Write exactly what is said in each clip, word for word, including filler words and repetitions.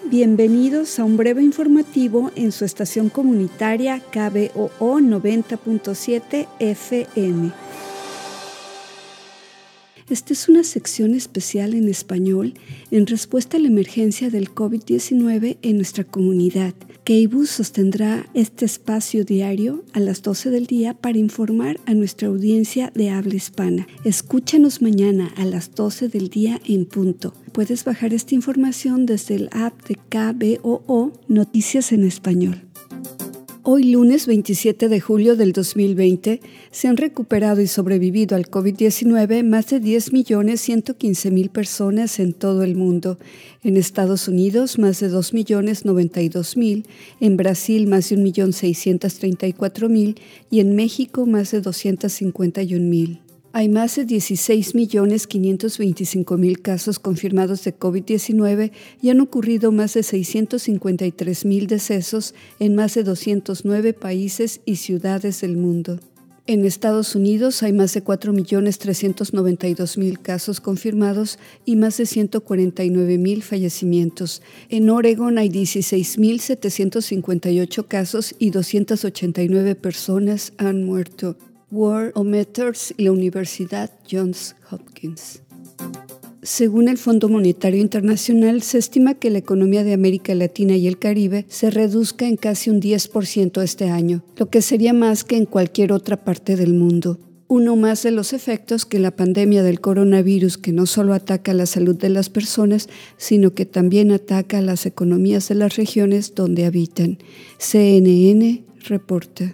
Bienvenidos a un breve informativo en su estación comunitaria K B O O noventa punto siete F M. Esta es una sección especial en español en respuesta a la emergencia del COVID diecinueve en nuestra comunidad. K B U sostendrá este espacio diario a las doce del día para informar a nuestra audiencia de habla hispana. Escúchanos mañana a las doce del día en punto. Puedes bajar esta información desde el app de K B O O Noticias en Español. Hoy lunes veintisiete de julio del dos mil veinte se han recuperado y sobrevivido al COVID diecinueve más de diez millones ciento quince mil personas en todo el mundo. En Estados Unidos más de dos millones noventa y dos mil, en Brasil más de un millón seiscientos treinta y cuatro mil y en México más de doscientos cincuenta y un mil. Hay más de dieciséis millones quinientos veinticinco mil casos confirmados de COVID diecinueve y han ocurrido más de seiscientos cincuenta y tres mil decesos en más de doscientos nueve países y ciudades del mundo. En Estados Unidos hay más de cuatro millones trescientos noventa y dos mil casos confirmados y más de ciento cuarenta y nueve mil fallecimientos. En Oregon hay dieciséis mil setecientos cincuenta y ocho casos y doscientas ochenta y nueve personas han muerto. Worldometers y la Universidad Johns Hopkins. Según el Fondo Monetario Internacional, se estima que la economía de América Latina y el Caribe se reduzca en casi un diez por ciento este año, lo que sería más que en cualquier otra parte del mundo. Uno más de los efectos que la pandemia del coronavirus, que no solo ataca la salud de las personas, sino que también ataca a las economías de las regiones donde habitan. C N N reporta.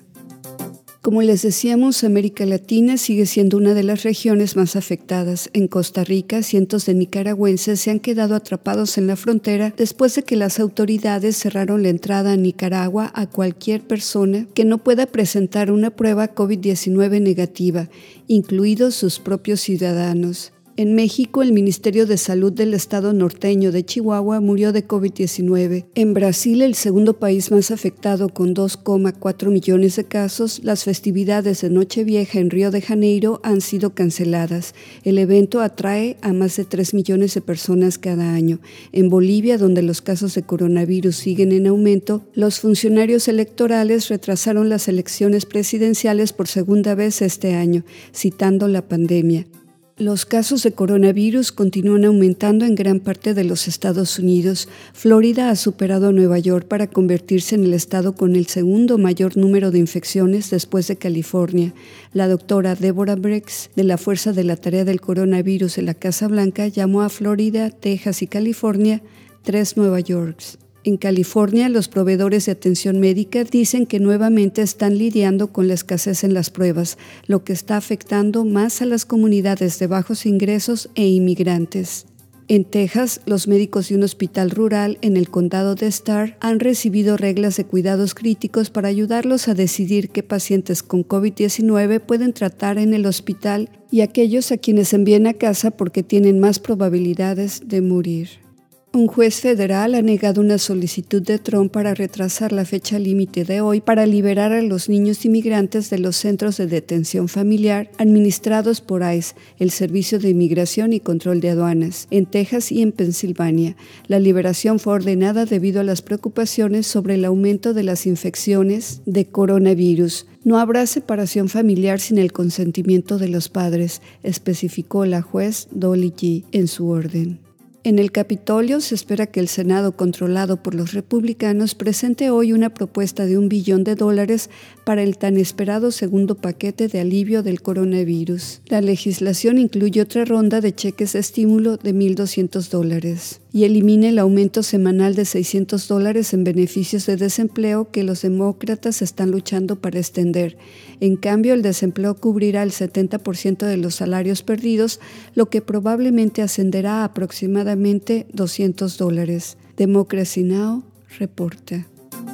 Como les decíamos, América Latina sigue siendo una de las regiones más afectadas. En Costa Rica, cientos de nicaragüenses se han quedado atrapados en la frontera después de que las autoridades cerraron la entrada a Nicaragua a cualquier persona que no pueda presentar una prueba COVID diecinueve negativa, incluidos sus propios ciudadanos. En México, el Ministerio de Salud del estado norteño de Chihuahua murió de COVID diecinueve. En Brasil, el segundo país más afectado con dos coma cuatro millones de casos, las festividades de Nochevieja en Río de Janeiro han sido canceladas. El evento atrae a más de tres millones de personas cada año. En Bolivia, donde los casos de coronavirus siguen en aumento, los funcionarios electorales retrasaron las elecciones presidenciales por segunda vez este año, citando la pandemia. Los casos de coronavirus continúan aumentando en gran parte de los Estados Unidos. Florida ha superado a Nueva York para convertirse en el estado con el segundo mayor número de infecciones después de California. La doctora Deborah Birx, de la Fuerza de la Tarea del Coronavirus de la Casa Blanca, llamó a Florida, Texas y California tres Nueva Yorks. En California, los proveedores de atención médica dicen que nuevamente están lidiando con la escasez en las pruebas, lo que está afectando más a las comunidades de bajos ingresos e inmigrantes. En Texas, los médicos de un hospital rural en el condado de Starr han recibido reglas de cuidados críticos para ayudarlos a decidir qué pacientes con COVID diecinueve pueden tratar en el hospital y aquellos a quienes envíen a casa porque tienen más probabilidades de morir. Un juez federal ha negado una solicitud de Trump para retrasar la fecha límite de hoy para liberar a los niños inmigrantes de los centros de detención familiar administrados por ICE, el Servicio de Inmigración y Control de Aduanas, en Texas y en Pensilvania. La liberación fue ordenada debido a las preocupaciones sobre el aumento de las infecciones de coronavirus. No habrá separación familiar sin el consentimiento de los padres, especificó la juez Dolly G. en su orden. En el Capitolio se espera que el Senado, controlado por los republicanos, presente hoy una propuesta de un billón de dólares para el tan esperado segundo paquete de alivio del coronavirus. La legislación incluye otra ronda de cheques de estímulo de mil doscientos dólares y elimina el aumento semanal de seiscientos dólares en beneficios de desempleo que los demócratas están luchando para extender. En cambio, el desempleo cubrirá el setenta por ciento de los salarios perdidos, lo que probablemente ascenderá a aproximadamente doscientos dólares. Democracy Now! Reporta.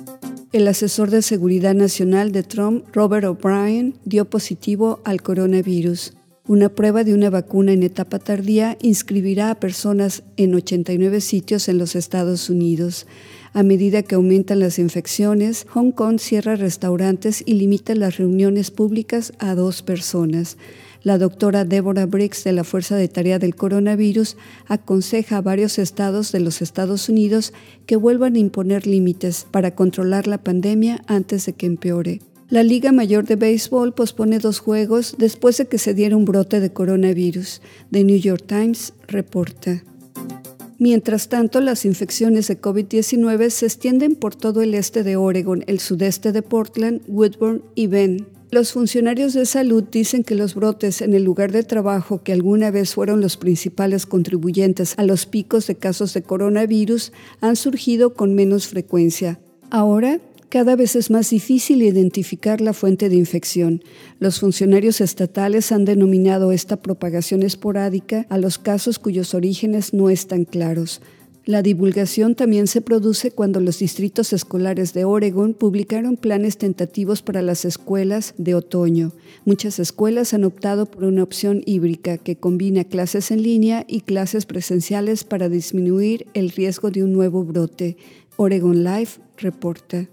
El asesor de seguridad nacional de Trump, Robert O'Brien, dio positivo al coronavirus. Una prueba de una vacuna en etapa tardía inscribirá a personas en ochenta y nueve sitios en los Estados Unidos. A medida que aumentan las infecciones, Hong Kong cierra restaurantes y limita las reuniones públicas a dos personas. La doctora Deborah Birx de la Fuerza de Tarea del Coronavirus aconseja a varios estados de los Estados Unidos que vuelvan a imponer límites para controlar la pandemia antes de que empeore. La Liga Mayor de Béisbol pospone dos juegos después de que se diera un brote de coronavirus. The New York Times reporta. Mientras tanto, las infecciones de COVID diecinueve se extienden por todo el este de Oregon, el sudeste de Portland, Woodburn y Bend. Los funcionarios de salud dicen que los brotes en el lugar de trabajo, que alguna vez fueron los principales contribuyentes a los picos de casos de coronavirus, han surgido con menos frecuencia. Ahora, cada vez es más difícil identificar la fuente de infección. Los funcionarios estatales han denominado esta propagación esporádica a los casos cuyos orígenes no están claros. La divulgación también se produce cuando los distritos escolares de Oregon publicaron planes tentativos para las escuelas de otoño. Muchas escuelas han optado por una opción híbrida que combina clases en línea y clases presenciales para disminuir el riesgo de un nuevo brote. Oregon Live reporta.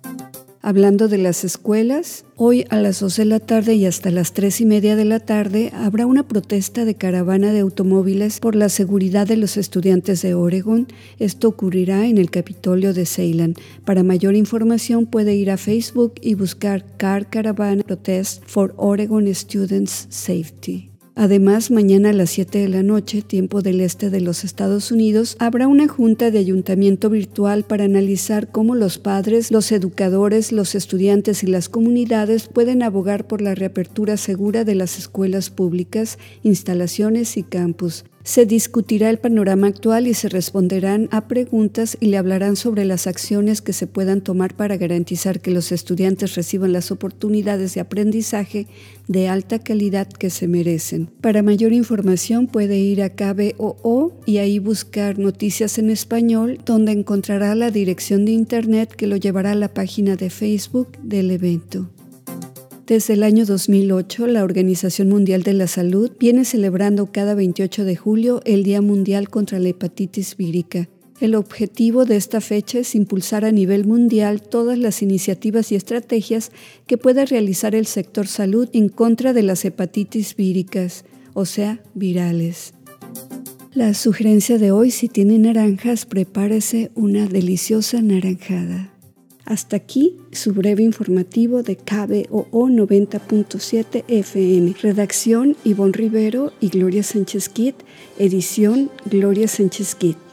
Hablando de las escuelas, hoy a las dos de la tarde y hasta las tres y media de la tarde habrá una protesta de caravana de automóviles por la seguridad de los estudiantes de Oregon. Esto ocurrirá en el Capitolio de Salem. Para mayor información puede ir a Facebook y buscar Car Caravan Protest for Oregon Students Safety. Además, mañana a las siete de la noche, tiempo del este de los Estados Unidos, habrá una junta de ayuntamiento virtual para analizar cómo los padres, los educadores, los estudiantes y las comunidades pueden abogar por la reapertura segura de las escuelas públicas, instalaciones y campus. Se discutirá el panorama actual y se responderán a preguntas y le hablarán sobre las acciones que se puedan tomar para garantizar que los estudiantes reciban las oportunidades de aprendizaje de alta calidad que se merecen. Para mayor información puede ir a K B O O y ahí buscar noticias en español, donde encontrará la dirección de internet que lo llevará a la página de Facebook del evento. Desde el año dos mil ocho, la Organización Mundial de la Salud viene celebrando cada veintiocho de julio el Día Mundial contra la Hepatitis Vírica. El objetivo de esta fecha es impulsar a nivel mundial todas las iniciativas y estrategias que pueda realizar el sector salud en contra de las hepatitis víricas, o sea, virales. La sugerencia de hoy: si tiene naranjas, prepárese una deliciosa naranjada. Hasta aquí su breve informativo de K B O O noventa punto siete F M. Redacción: Ivonne Rivero y Gloria Sánchez Kidd. Edición: Gloria Sánchez Kidd.